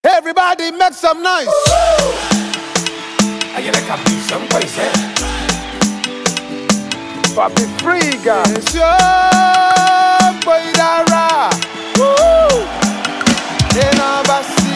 Everybody make some noise. Ayer le cambié some país, Papi Friga. Boy Dara. Enabasi.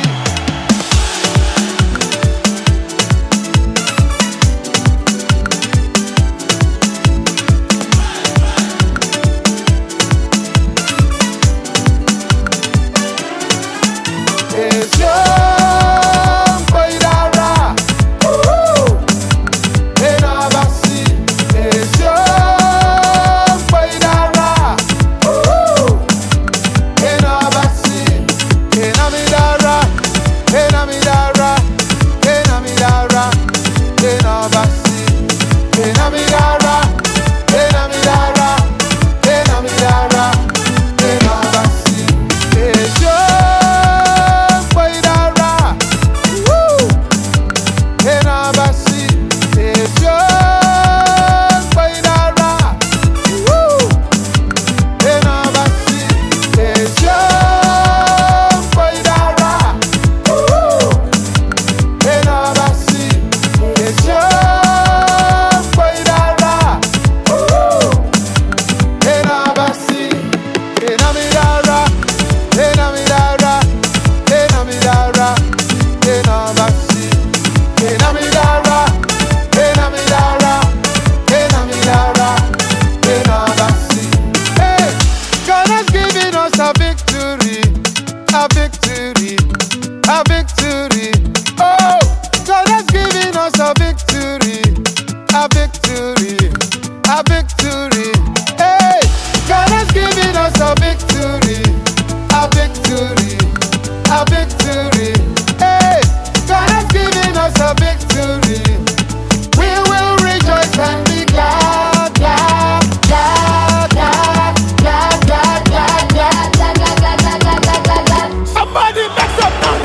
A victory. Oh, God has given us a victory. A victory. A victory. Hey, God has given us a victory. A victory. A victory. Hey, God has given us a victory. We will rejoice and be glad, glad, glad, glad, glad, glad, glad, glad, glad, glad, glad, glad, glad, glad, glad. Somebody make some noise.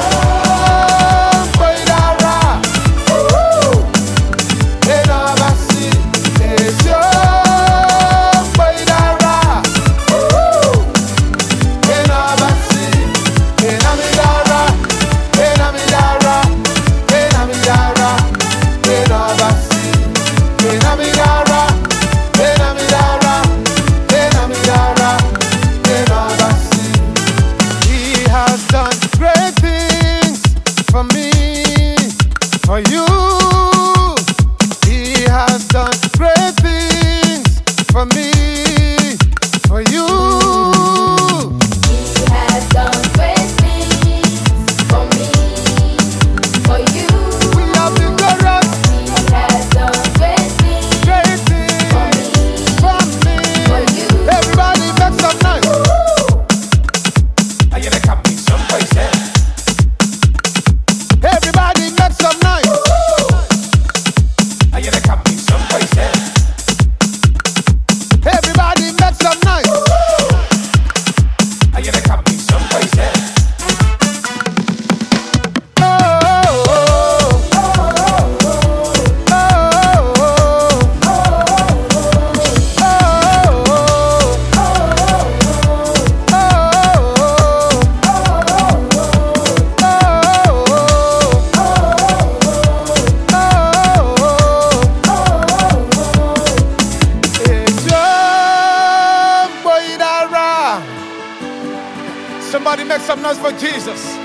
For you, He has done great things for me. For you, He has done great things for me. For you, we are victorious. He has done great things for me. For me. For you. Everybody make some noise. ayer le cambié some país, Everybody make some noise. ayer le cambié some país, Everybody make some noise. ayer le cambié some país, Oh, oh, oh, oh, Somebody make some noise for Jesus.